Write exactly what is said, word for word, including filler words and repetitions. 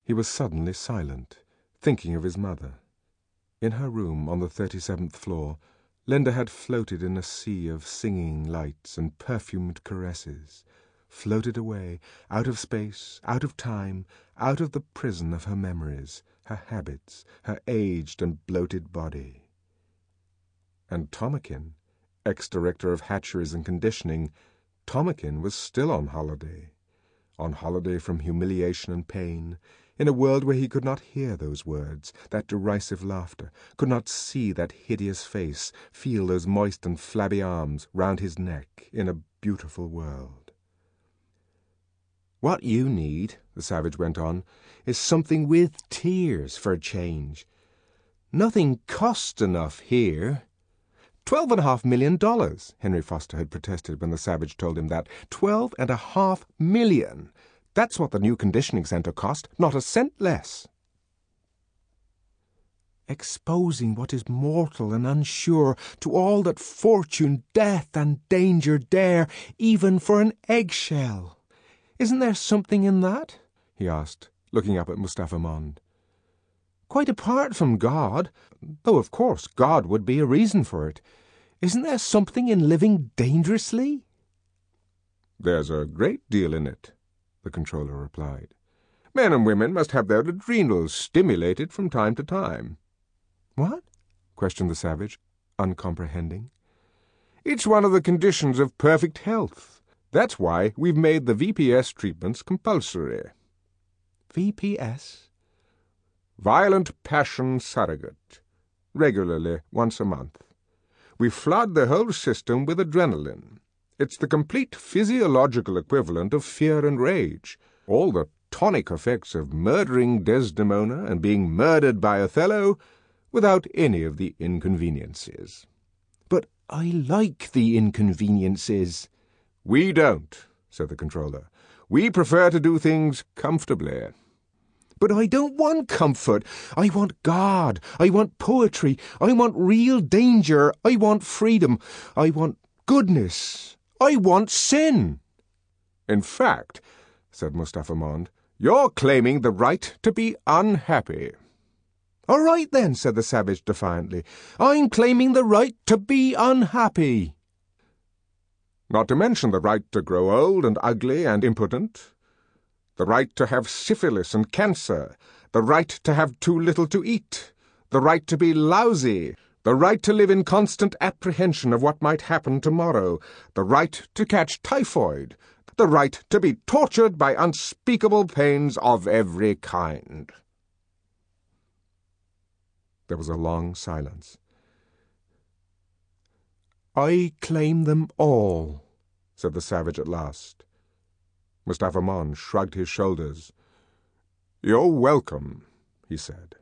He was suddenly silent, thinking of his mother. In her room on the thirty-seventh floor, Linda had floated in a sea of singing lights and perfumed caresses, floated away, out of space, out of time, out of the prison of her memories, her habits, her aged and bloated body. And Tomakin, ex-director of hatcheries and conditioning, Tomakin was still on holiday, on holiday from humiliation and pain, in a world where he could not hear those words, that derisive laughter, could not see that hideous face, feel those moist and flabby arms round his neck, in a beautiful world. "What you need," the savage went on, "is something with tears for a change. Nothing costs enough here." Twelve and a half million dollars, Henry Foster had protested when the savage told him that. Twelve and a half million! That's what the new conditioning centre cost, not a cent less. Exposing what is mortal and unsure to all that fortune, death, and danger dare, even for an eggshell. Isn't there something in that? He asked, looking up at Mustapha Mond. Quite apart from God, though of course God would be a reason for it. Isn't there something in living dangerously? There's a great deal in it, the controller replied. Men and women must have their adrenals stimulated from time to time. What? Questioned the savage, uncomprehending. It's one of the conditions of perfect health. That's why we've made the V P S treatments compulsory. V P S? Violent Passion Surrogate. Regularly, once a month. We flood the whole system with adrenaline. It's the complete physiological equivalent of fear and rage. All the tonic effects of murdering Desdemona and being murdered by Othello, without any of the inconveniences. But I like the inconveniences. We don't, said the controller. We prefer to do things comfortably. But I don't want comfort. I want God. I want poetry. I want real danger. I want freedom. I want goodness. I want sin. In fact, said Mustapha Mond, you're claiming the right to be unhappy. All right then, said the savage defiantly. I'm claiming the right to be unhappy. Not to mention the right to grow old and ugly and impotent, the right to have syphilis and cancer, the right to have too little to eat, the right to be lousy, the right to live in constant apprehension of what might happen tomorrow, the right to catch typhoid, the right to be tortured by unspeakable pains of every kind. There was a long silence. I claim them all, said the savage at last. Mustapha Mond shrugged his shoulders. You're welcome, he said.